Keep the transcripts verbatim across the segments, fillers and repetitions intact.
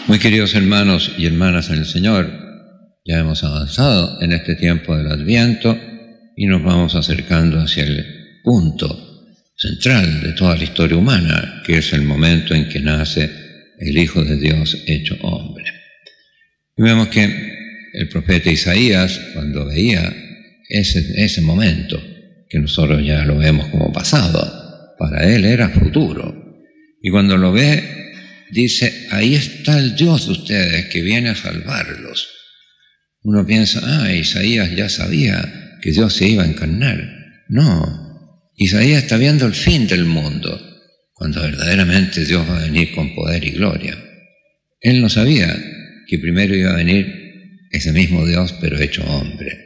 Muy queridos hermanos y hermanas en el Señor, ya hemos avanzado en este tiempo del Adviento y nos vamos acercando hacia el punto central de toda la historia humana, que es el momento en que nace el Hijo de Dios hecho hombre. Y vemos que el profeta Isaías, cuando veía ese, ese momento, que nosotros ya lo vemos como pasado, para él era futuro. Y cuando lo ve, dice, ahí está el Dios de ustedes que viene a salvarlos. Uno piensa, ah, Isaías ya sabía que Dios se iba a encarnar. No, Isaías está viendo el fin del mundo, cuando verdaderamente Dios va a venir con poder y gloria. Él no sabía que primero iba a venir ese mismo Dios, pero hecho hombre.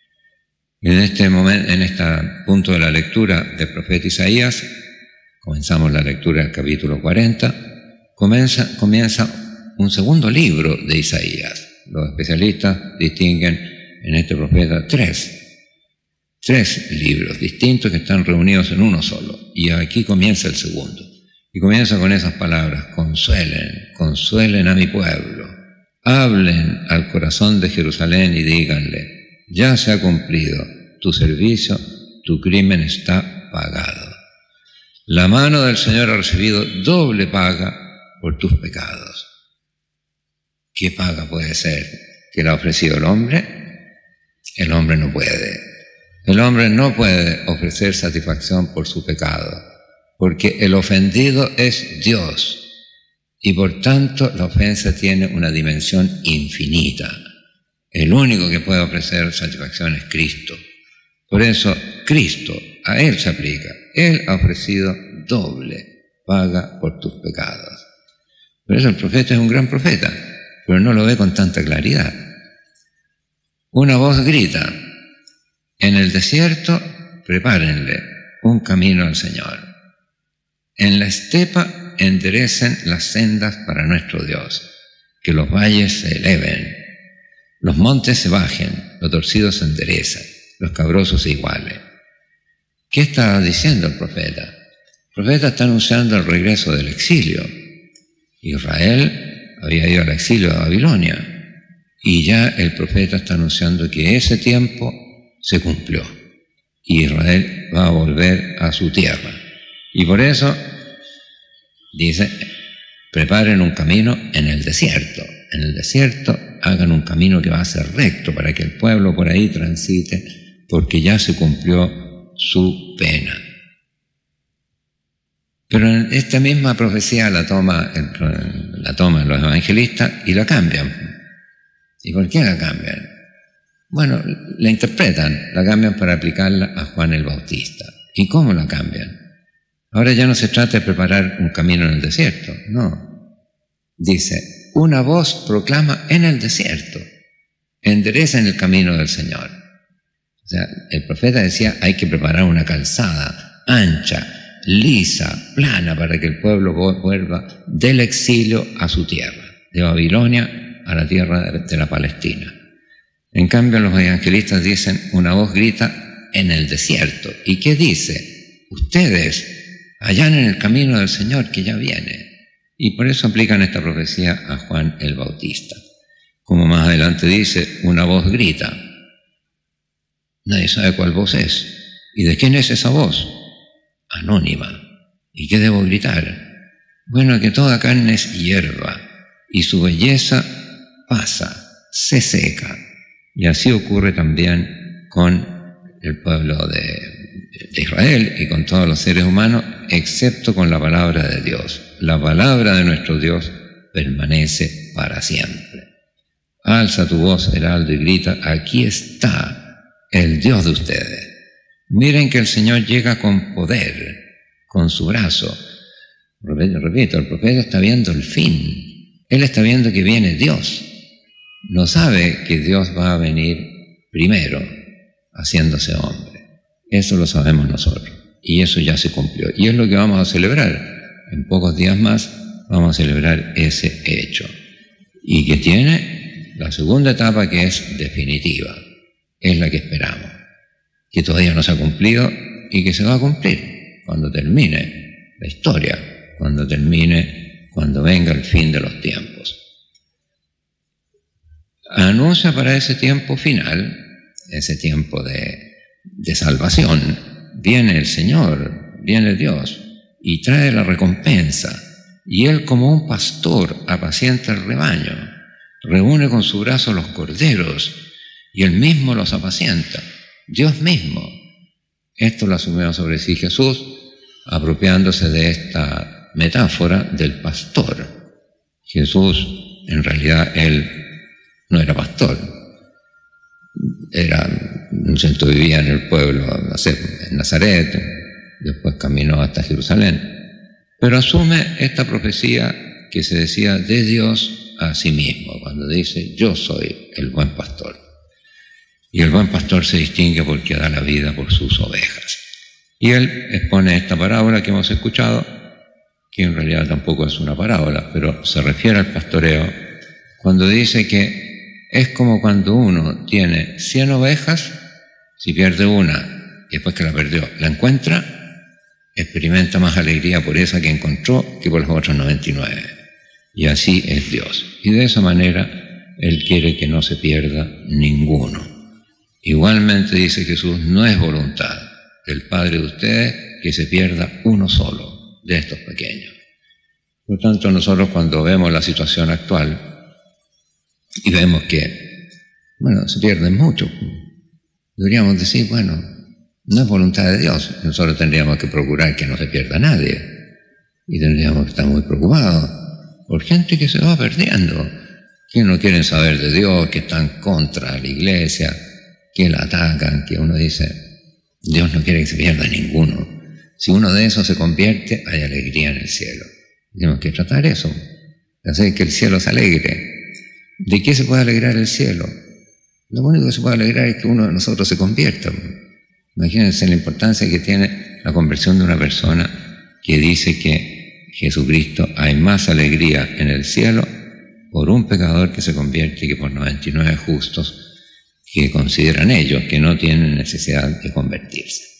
Y en este momento, en este punto de la lectura del profeta Isaías, comenzamos la lectura del capítulo cuarenta, Comienza, comienza un segundo libro de Isaías. Los especialistas distinguen en este profeta tres, tres libros distintos que están reunidos en uno solo. Y aquí comienza el segundo. Y comienza con esas palabras: consuelen, consuelen a mi pueblo. Hablen al corazón de Jerusalén y díganle, ya se ha cumplido tu servicio, tu crimen está pagado. La mano del Señor ha recibido doble paga por tus pecados. ¿Qué paga puede ser que le ha ofrecido el hombre? El hombre no puede. El hombre no puede ofrecer satisfacción por su pecado, porque el ofendido es Dios, y por tanto la ofensa tiene una dimensión infinita. El único que puede ofrecer satisfacción es Cristo. Por eso, Cristo, a Él se aplica. Él ha ofrecido doble paga por tus pecados. Por eso el profeta es un gran profeta, pero no lo ve con tanta claridad. Una voz grita, en el desierto prepárenle un camino al Señor. En la estepa enderecen las sendas para nuestro Dios, que los valles se eleven, los montes se bajen, los torcidos se enderezan, los cabrosos se igualen. ¿Qué está diciendo el profeta? El profeta está anunciando el regreso del exilio. Israel había ido al exilio de Babilonia y ya el profeta está anunciando que ese tiempo se cumplió y Israel va a volver a su tierra. Y por eso dice, preparen un camino en el desierto. En el desierto hagan un camino que va a ser recto para que el pueblo por ahí transite, porque ya se cumplió su pena. Pero esta misma profecía la toma, la toman los evangelistas y la cambian. ¿Y por qué la cambian? Bueno, la interpretan, la cambian para aplicarla a Juan el Bautista. ¿Y cómo la cambian? Ahora ya no se trata de preparar un camino en el desierto, no. Dice, una voz proclama en el desierto, enderecen el camino del Señor. O sea, el profeta decía, hay que preparar una calzada ancha, lisa, plana, para que el pueblo vuelva del exilio a su tierra, de Babilonia a la tierra de la Palestina. En cambio, los evangelistas dicen, una voz grita en el desierto. ¿Y qué dice? Ustedes allanen el camino del Señor que ya viene. Y por eso aplican esta profecía a Juan el Bautista. Como más adelante dice, una voz grita. Nadie sabe cuál voz es. ¿Y de quién es esa voz? Anónima. ¿Y qué debo gritar? Bueno, que toda carne es hierba y su belleza pasa, se seca. Y así ocurre también con el pueblo de, de Israel y con todos los seres humanos, excepto con la palabra de Dios. La palabra de nuestro Dios permanece para siempre. Alza tu voz, heraldo, y grita, aquí está el Dios de ustedes. Miren que el Señor llega con poder, con su brazo. Repito, el profeta está viendo el fin. Él está viendo que viene Dios. No sabe que Dios va a venir primero, haciéndose hombre. Eso lo sabemos nosotros. Y eso ya se cumplió. Y es lo que vamos a celebrar. En pocos días más vamos a celebrar ese hecho. Y que tiene la segunda etapa, que es definitiva. Es la que esperamos. Que todavía no se ha cumplido y que se va a cumplir cuando termine la historia, cuando termine, cuando venga el fin de los tiempos. anuncia para ese tiempo final, ese tiempo de, de salvación, viene el Señor, viene Dios y trae la recompensa. Y Él, como un pastor, apacienta el rebaño, reúne con su brazo los corderos y Él mismo los apacienta. Dios mismo. Esto lo asumió sobre sí Jesús, apropiándose de esta metáfora del pastor. Jesús, en realidad, Él no era pastor. Era, un centro vivía en el pueblo, en Nazaret, después caminó hasta Jerusalén. Pero asume esta profecía que se decía de Dios a sí mismo, cuando dice, yo soy el buen pastor. Y el buen pastor se distingue porque da la vida por sus ovejas. Y él expone esta parábola que hemos escuchado, que en realidad tampoco es una parábola, pero se refiere al pastoreo, cuando dice que es como cuando uno tiene cien ovejas, si pierde una y después que la perdió, la encuentra, experimenta más alegría por esa que encontró que por las otras noventa y nueve. Y así es Dios. Y de esa manera Él quiere que no se pierda ninguno. Igualmente, dice Jesús, no es voluntad del Padre de ustedes que se pierda uno solo de estos pequeños. Por tanto, nosotros cuando vemos la situación actual y vemos que, bueno, se pierden muchos, deberíamos decir, bueno, no es voluntad de Dios. Nosotros tendríamos que procurar que no se pierda nadie. Y tendríamos que estar muy preocupados por gente que se va perdiendo, que no quieren saber de Dios, que están contra la iglesia, que la atacan, que uno dice, Dios no quiere que se pierda ninguno. Si uno de esos se convierte, hay alegría en el cielo. Tenemos que tratar eso, de hacer que el cielo se alegre. ¿De qué se puede alegrar el cielo? Lo único que se puede alegrar es que uno de nosotros se convierta. Imagínense la importancia que tiene la conversión de una persona que dice que Jesucristo, hay más alegría en el cielo por un pecador que se convierte que por noventa y nueve justos que consideran ellos que no tienen necesidad de convertirse.